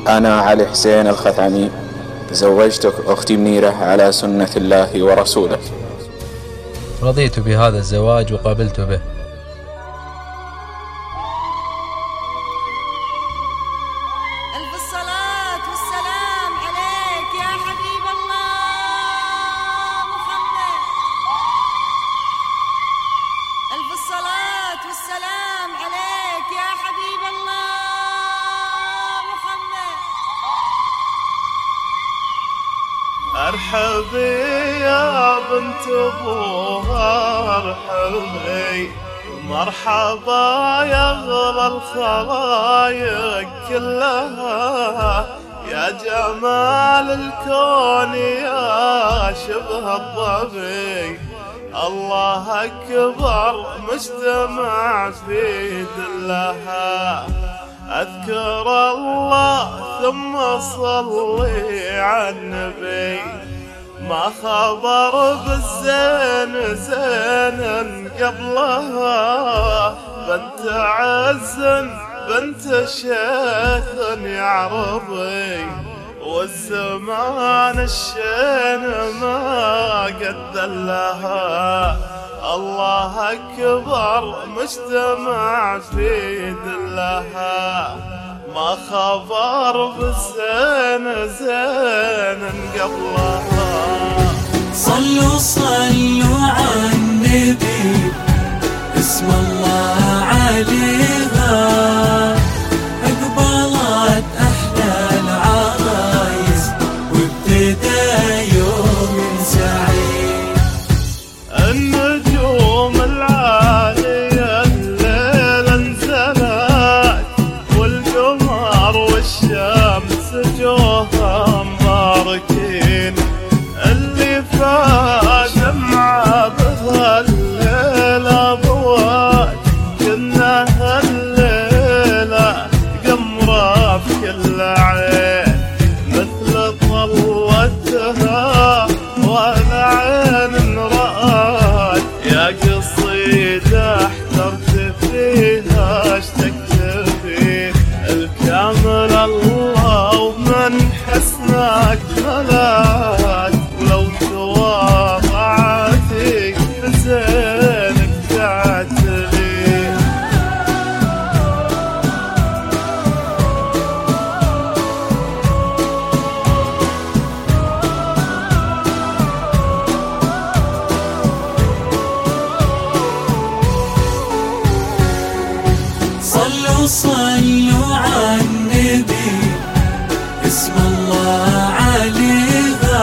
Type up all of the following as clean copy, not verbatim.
أنا علي حسين الخثعمي زوجتك أختي منيرة على سنة الله ورسوله. رضيت بهذا الزواج وقبلت به. ألف الصلاة والسلام عليك يا حبيب الله محمد. ألف الصلاة والسلام عليك يا حبيب الله محمد. ارحبي يا بنت ابوها ارحبي، مرحبا يا اغلى الخلايق كلها، يا جمال الكون يا شبه الضبي، الله اكبر مجتمع في دلها. اذكر الله ثم صلي على النبي، ما خبر بالزين زينا قبلها، بنت عز بنت شيخ يعرضي، والزمان الشين ما قد لها. الله أكبر مجتمع في دلها، ما خبر بالزين زين قبلها. صلوا على النبي، اسم الله عليها، أقبلت أحلى العرايس وابتدى يوم سعيد. النجوم العالية الليلة انزلت، والقمر والشمس جوها مباركين، اللي فاز مع بها الليلة ضوات، كنا هالليلة قمرة في كل عين، مثل طلتها ولا عين رأت، يا قصيدة احترت فيها اشتقت فيه، الكامل الله ومن حسنك ملات، ولو تواضعتي بزينك تعتلي. صلوا على النبي، اسم الله عليها،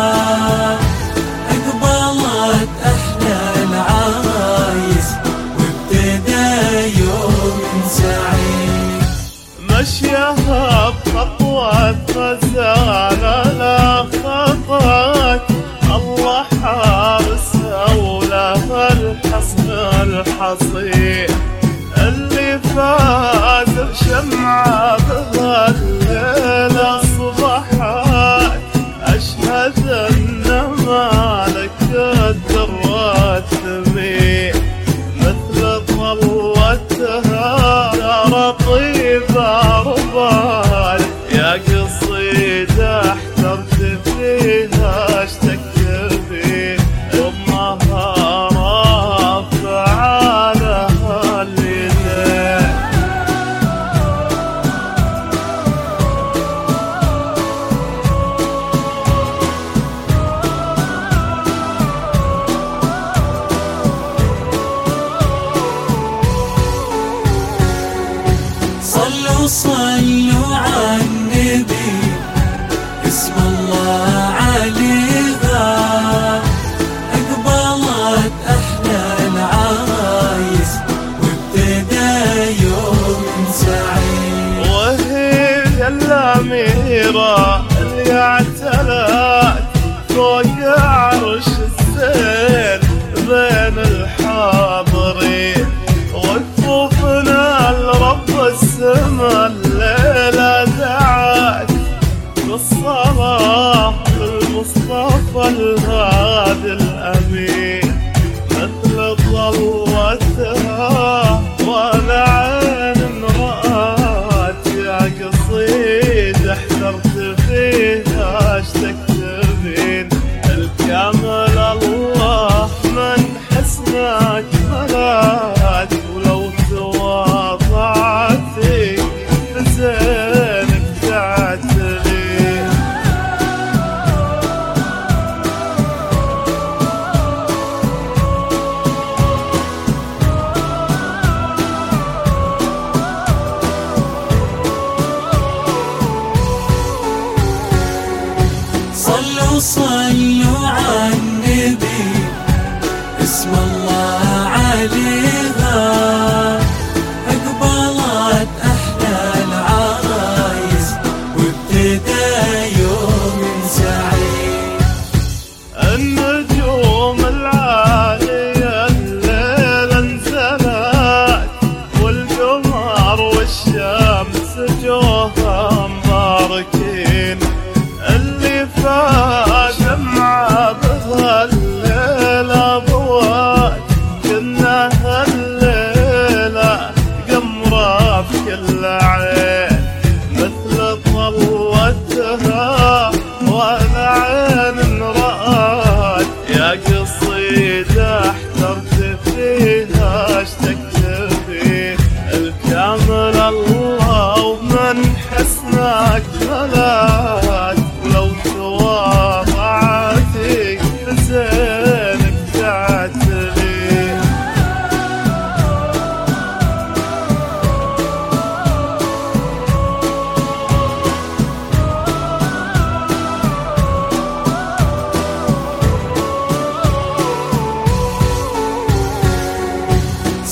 أقبلت أحلى العرايس وابتدى يوم سعيد. مشيها بخطوة غزالة لا خطأت، الله حارسها ولها الحصن الحصين، اللي فاز بشمعة بها الليلة صبحت، أشهد أن مالك الدرات ثمين، مثل طلتها ترى طيبة ربال، يا قصيدة احترت فيها اشتقت فيه، أمها رافعة لها اليدين.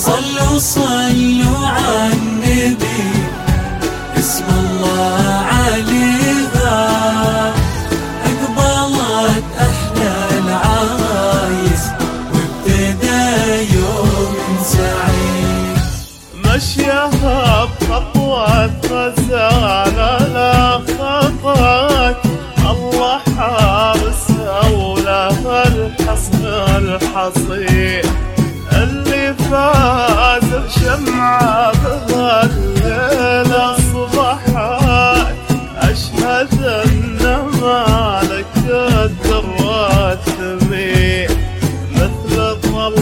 صلوا صلوا على النبي اسم الله عليها أقبلت أحلى العرايس وابتدى يوم سعيد مشيها بخطوة غزالة لا خطت الله حارسها ولها الحصن الحصين اللي فاز بشمعة بها الليل أصبحت أشهد أن مالك الدر الثمين مثل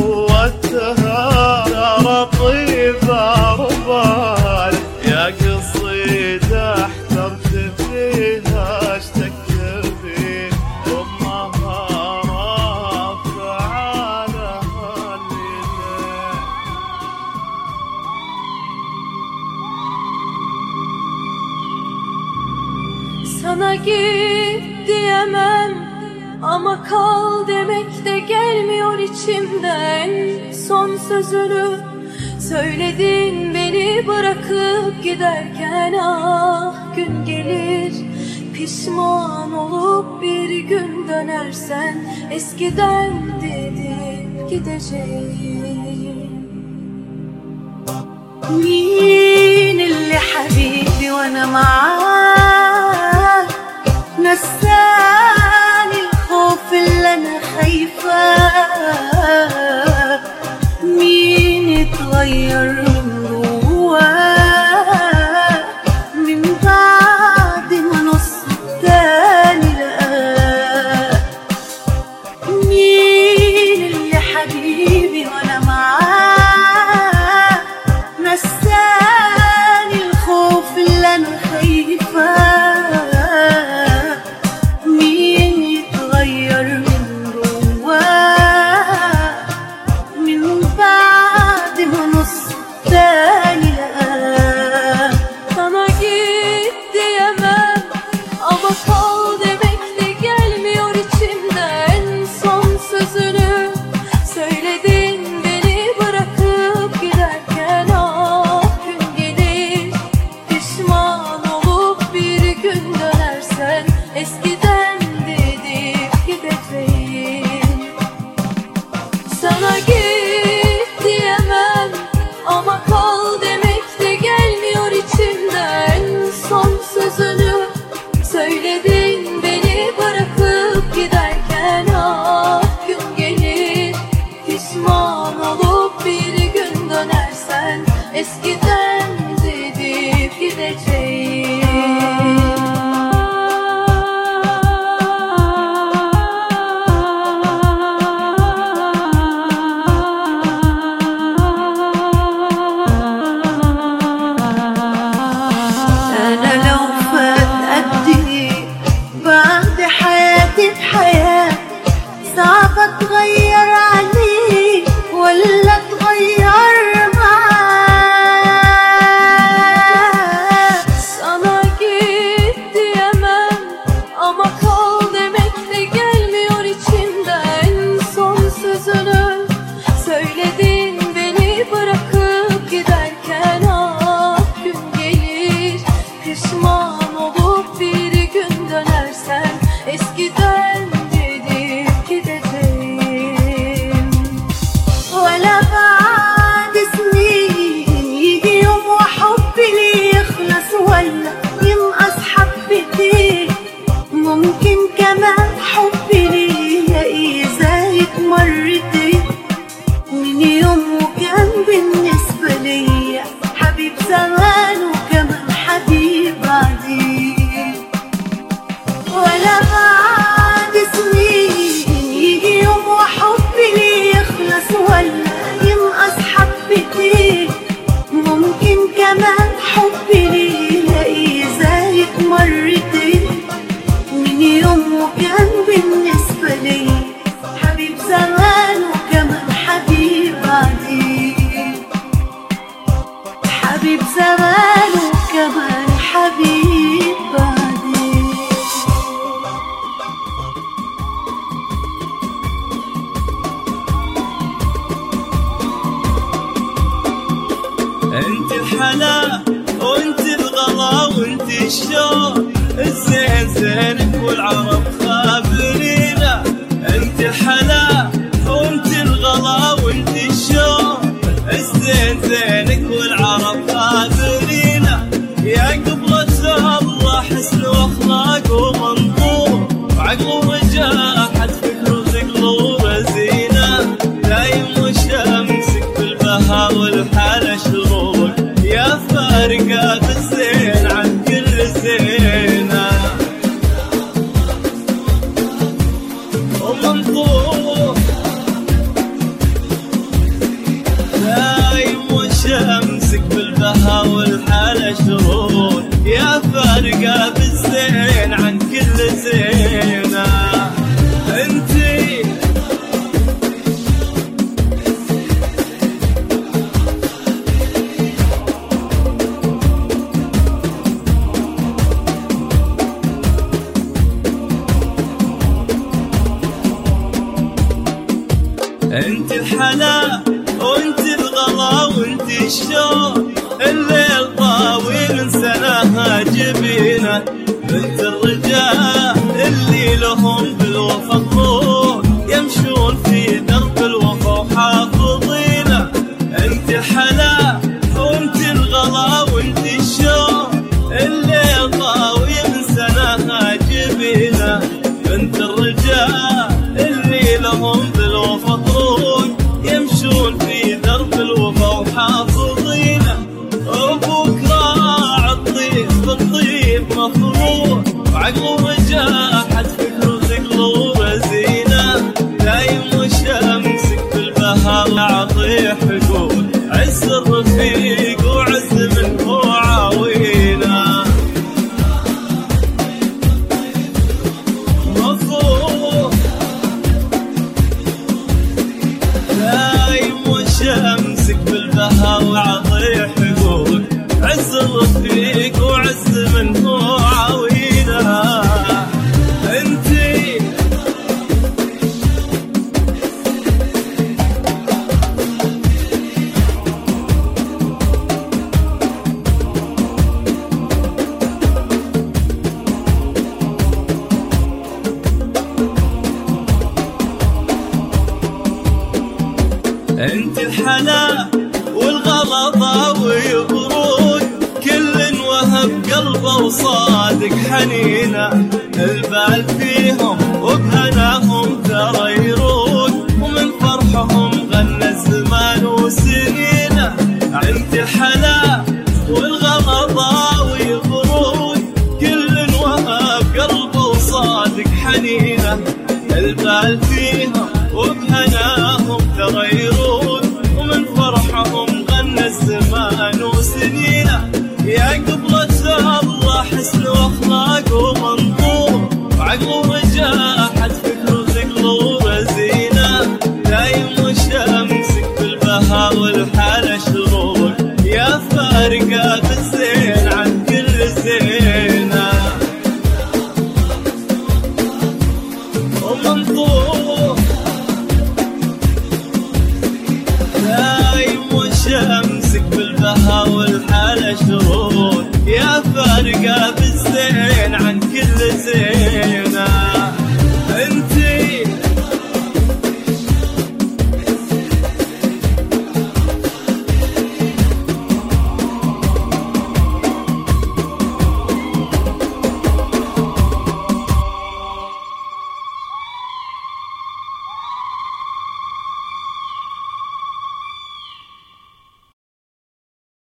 ضوتها ترى طيبة ربال يا قصيدة احترت فيها اشتكت فيه أمها رافعة لها الليل. Sana git diyemem ama kal demek de gelmiyor içimden. Son sözünü söyledin beni bırakıp giderken, ah gün gelir pişman olup bir gün dönersen eskiden dedim gideceğim. مين اللي حبيبي وانا معاه نساني الخوف اللي انا خايفاه مين اتغير من جواه من بعد ما نص التاني لقاه مين اللي حبيبي وانا معاه نساني الخوف اللي انا خايفاه مين يتغير من جواه من بعد ما نص التاني لقاه. Sana git diyemem ama kal demek de gelmiyor içimden. Son sözünü söyledin beni bırakıp giderken, ah gün gelir pişman olup bir gün dönersen eskiden dedip gideceğim. Sana git diyemem ama kal demek de gelmiyor içimden. Son sözünü söyledin beni bırakıp giderken, ah gün gelir pişman olup bir gün dönersen eskiden dedip gideceğim. أنا لو فات قدي بعد حياتي بحياة صعب أتغير عليه ولا أتغير معاه. Sana git diyemem ama kal demek de gelmiyor içimden. Son sözünü söyledin beni bırakıp giderken, ah gün gelir pişman olup bir gün dönersen eskiden dedip gideceğim. ولا بعد سنين يجي يوم وحبي ليه يخلص ولا ينقص حبتين ممكن كمان حبي ليه يلاقي زايد مرتين من يوم وكان بالنسبة ليا حبيب زمان وكمان حبيب بعدين. ولا بعد سنين يجي يوم وحبي ليه يخلص ولا ينقص حبتين ممكن كمان حبي ليه يلاقي زايد مرتين من يوم وكان بالنسبة ليا حبيب زمان وكمان حبيب بعدين. حبيب زمان وكمان حبيب بعدين. انت الحلا وانت الغلا وانت الشوق، الزين زينك والعرب خابرينا. انت الحلا وانت الغلا وانت الشوق، الزين زينك والعرب خابرينا. يا قبلة الله حسن واخلاق ومنظور، وعقل ورجاحة فكر وثقل ورزينة. دايم وشمسك بالبهاء والحالة شروق، يا فارقة بالزين عن كل زينة. ومنظور دايم وشمسك بالبهاء والحالة شروق، يا فارقة بالزين عن كل زينة. انتي انت الحلا وانت الغلا وانت الشوق، الليل طاويل سناها جبينه. بنت الرجال اللي لهم بالوفا الروح، يمشون في درب الوفا وحافظينه. انت الحلا وانت الغلا وانت الشوق، الليل طاويل سناها جبينه. بنت الرجال اللي لهم بالوفا الروح، يمشون في درب الوفا وحافظينه. وابوك راعى الطيب بالطيب مفروض، وعقل ورجاحة فكر وثقل ورزينة. دايم وشمسك بالبهاء عطيه حقول، عز الرفيق وعز منه عاوينا. مفروض دايم وشمسك بالبهاء وعطيه حقول، عز الرفيق وعز منه عاوينا. انتي انت الحلا والغلطة ويبرود، كل وهب قلبه وصادق حنينه. البال فيهم وبهناهم ترى يرود، ومن فرحهم غنى الزمان وسنينه. انت الحلا والغلطة ويبرود، كل وهب قلبه وصادق حنينه. البال فيهم وبهناهم ترى يرود، ومن فرحهم غنى الزمان وسنينه. يا قبلة الله حسن واخلاق ومنظور، وعقل ورجاحة فكر وثقل ورزينة. دايم وشمسك بالبهاء والحالة شروق، يا فارقة بالزين عن كل زينة. ومنظور دايم وشمسك بالبهاء والحالة شروق، يا فارقة بالزين عن كل زين.